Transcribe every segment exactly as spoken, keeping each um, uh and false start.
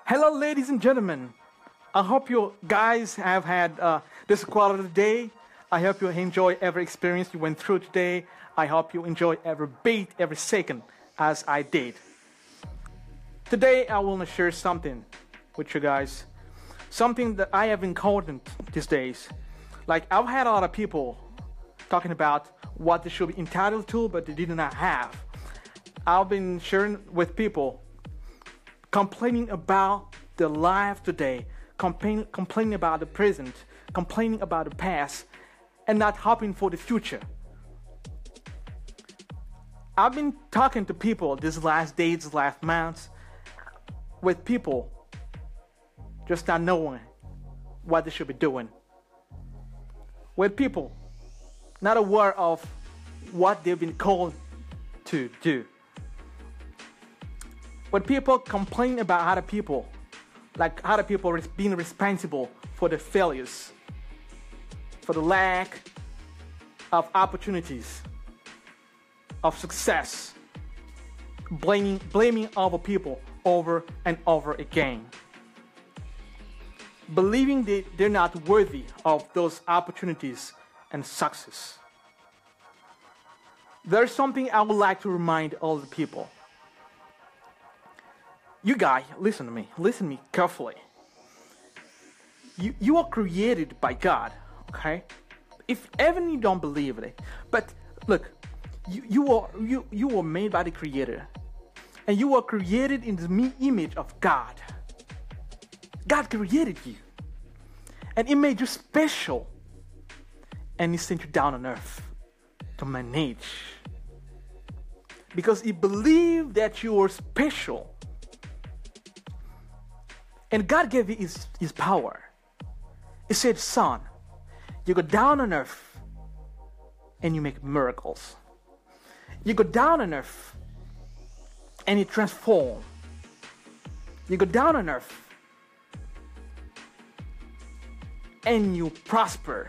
Hello, ladies and gentlemen. I hope you guys have had uh, this quality day. I hope you enjoy every experience you went through today. I hope you enjoy every beat, every second, as I did. Today, I want to share something with you guys. Something that I have encountered these days. Like, I've had a lot of people talking about what they should be entitled to, but they did not have. I've been sharing with people complaining about their life today, complain, complaining about the present, complaining about the past, and not hoping for the future. I've been talking to people these last days, these last months, with people just not knowing what they should be doing. With people not aware of what they've been called to do. When people complain about other people, like other people being responsible for their failures, for the lack of opportunities, of success, blaming, blaming other people over and over again, believing that they're not worthy of those opportunities and success. There's something I would like to remind all the people. You guys, listen to me. Listen to me carefully. You, you are created by God, okay? If even you don't believe it, but look, you, you, are, you, you were made by the Creator. And you were created in the me- image of God. God created you. And He made you special. And He sent you down on earth to manage. Because He believed that you were special. And God gave you his, his power. He said, son, you go down on earth and you make miracles. You go down on earth and you transform. You go down on earth and you prosper.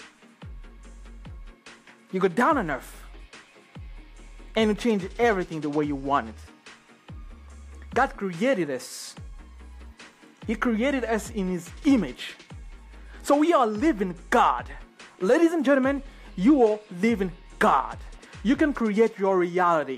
You go down on earth and you change everything the way you want it. God created us. He created us in His image. So we are living God. Ladies and gentlemen, you are living God. You can create your reality.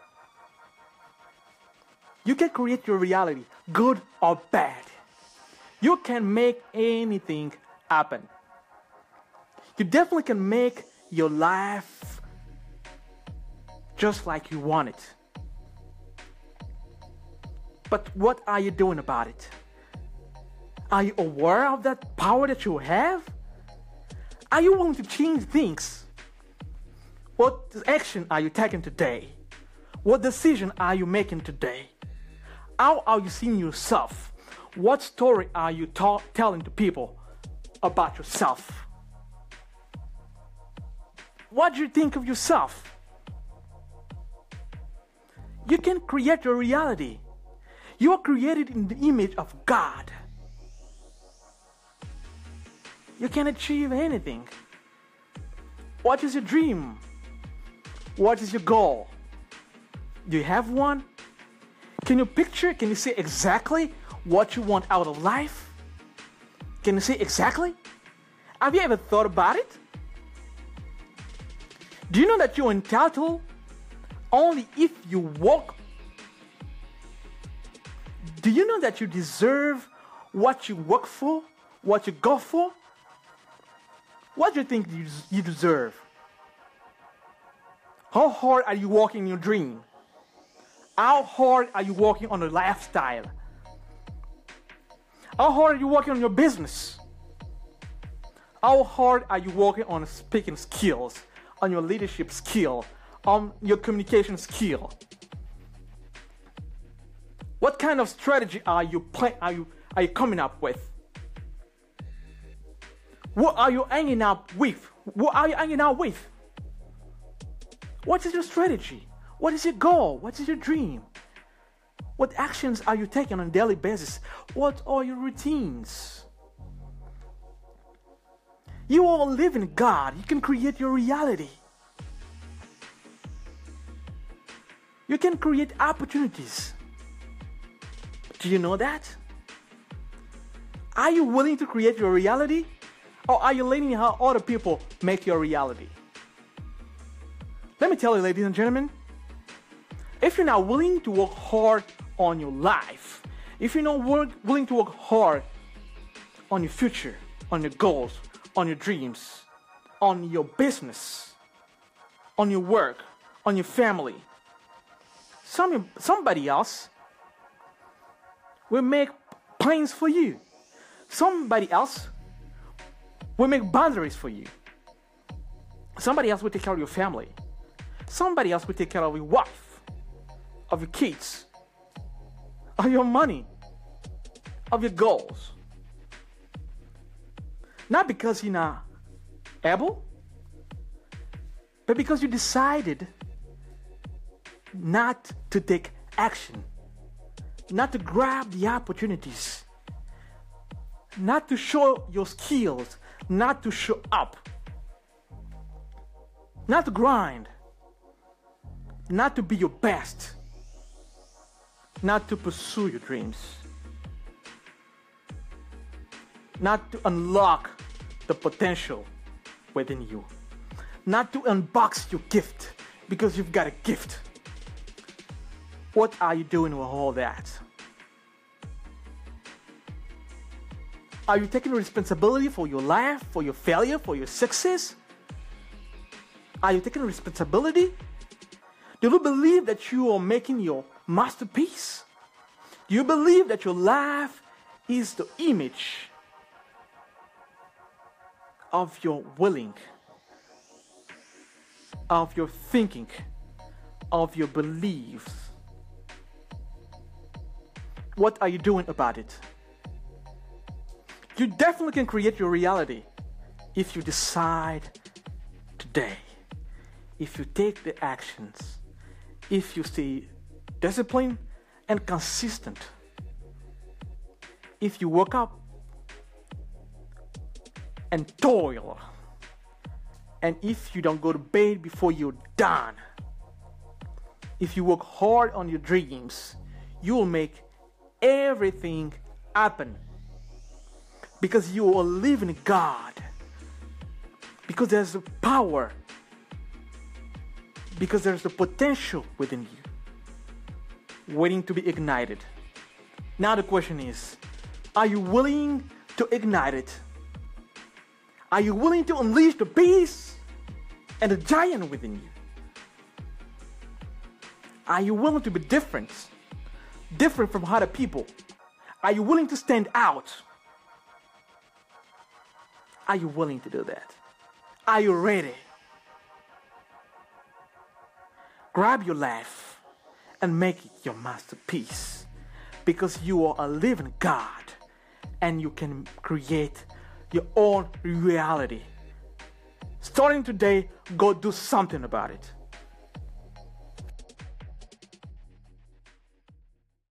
You can create your reality, good or bad. You can make anything happen. You definitely can make your life just like you want it. But what are you doing about it? Are you aware of that power that you have? Are you willing to change things? What action are you taking today? What decision are you making today? How are you seeing yourself? What story are you ta- telling to people about yourself? What do you think of yourself? You can create your reality. You are created in the image of God. You can achieve anything. What is your dream? What is your goal? Do you have one? Can you picture? Can you say exactly what you want out of life? Can you say exactly? Have you ever thought about it? Do you know that you're entitled only if you walk? Do you know that you deserve what you work for, what you go for? What do you think you, you deserve? How hard are you working your dream? How hard are you working on a lifestyle? How hard are you working on your business? How hard are you working on speaking skills, on your leadership skill, on your communication skill? What kind of strategy are you play, are you are you coming up with? What are you hanging out with? What are you hanging out with? What is your strategy? What is your goal? What is your dream? What actions are you taking on a daily basis? What are your routines? You are living God. You can create your reality. You can create opportunities. Do you know that? Are you willing to create your reality? Or are you letting how other people make your reality? Let me tell you, ladies and gentlemen, if you're not willing to work hard on your life, if you're not work, willing to work hard on your future, on your goals, on your dreams, on your business, on your work, on your family, some, somebody else will make plans for you. Somebody else will make boundaries for you. Somebody else will take care of your family. Somebody else will take care of your wife, of your kids, of your money, of your goals. Not because you're not able, but because you decided not to take action, not to grab the opportunities, not to show your skills, not to show up, not to grind, not to be your best, not to pursue your dreams, not to unlock the potential within you, not to unbox your gift because you've got a gift. What are you doing with all that? Are you taking responsibility for your life, for your failure, for your success? Are you taking responsibility? Do you believe that you are making your masterpiece? Do you believe that your life is the image of your willing, of your thinking, of your beliefs? What are you doing about it? You definitely can create your reality if you decide today, if you take the actions, if you stay disciplined and consistent, if you wake up and toil, and if you don't go to bed before you're done, if you work hard on your dreams, you will make everything happen. Because you are living in God. Because there's a power. Because there's the potential within you, waiting to be ignited. Now the question is, are you willing to ignite it? Are you willing to unleash the beast and the giant within you? Are you willing to be different? Different from other people? Are you willing to stand out? Are you willing to do that? Are you ready? Grab your life and make it your masterpiece, because you are a living God and you can create your own reality. Starting today, go do something about it.